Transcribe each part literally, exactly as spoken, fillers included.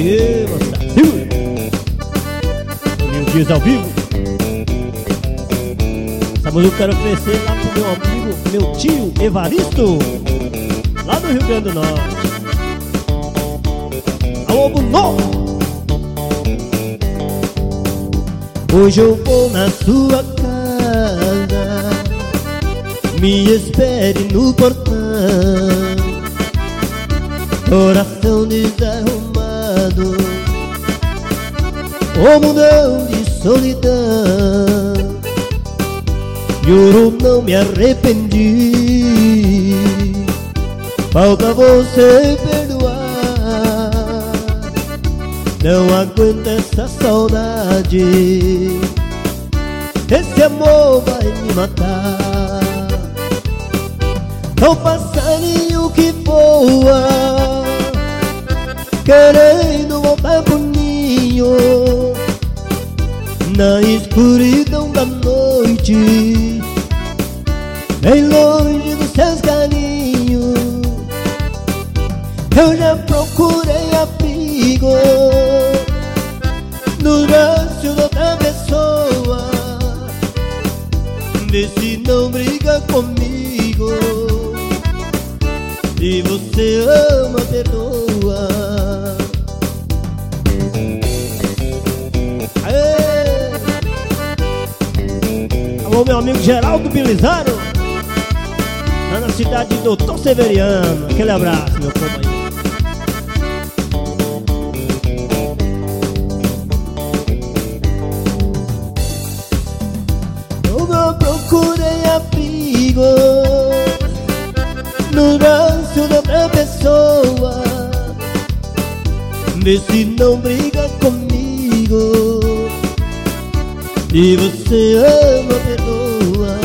Aê, moçada, segura! Toninho Dias ao vivo. Essa música eu quero oferecer lá pro meu amigo, meu tio Evaristo, lá no Rio Grande do Norte. Alô, Bruno! Hoje eu vou na sua casa, me espere no portão. Coração desarrumado, um mundão de solidão. Juro, não me arrependi, falta você perdoar. Não aguento essa saudade, esse amor vai me matar. É um passarinho que voa, querendo voltar pro ninho, na escuridão da noite, bem longe dos seus carinhos. Eu já procurei abrigo nos braços de outra pessoa, vê se não briga comigo. Se você ama, perdoa. Aê! Alô, meu amigo Geraldo Bilizaro, lá na cidade de Doutor Severiano. Aquele abraço, meu povo aí. Eu não procurei abrigo no braço de outra pessoa, vê se não briga comigo. Se você ama, perdoa.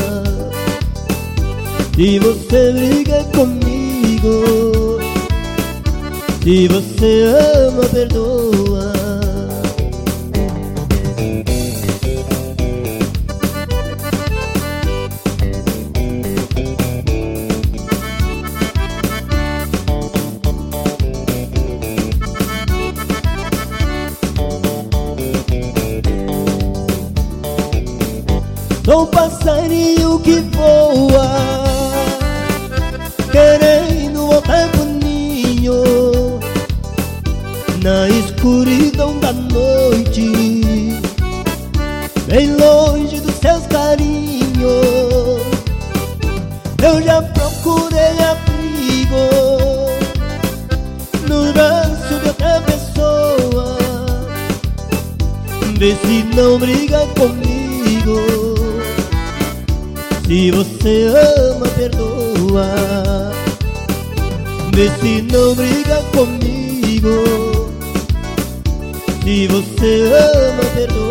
Se você briga comigo, se você ama, perdoa. Sou um passarinho que voa, querendo voltar pro ninho, na escuridão da noite, bem longe dos seus carinhos. Eu já procurei abrigo no braço de outra pessoa, vê se não briga comigo. Se você ama, perdoa, vê se não briga comigo. Se você ama, perdoa.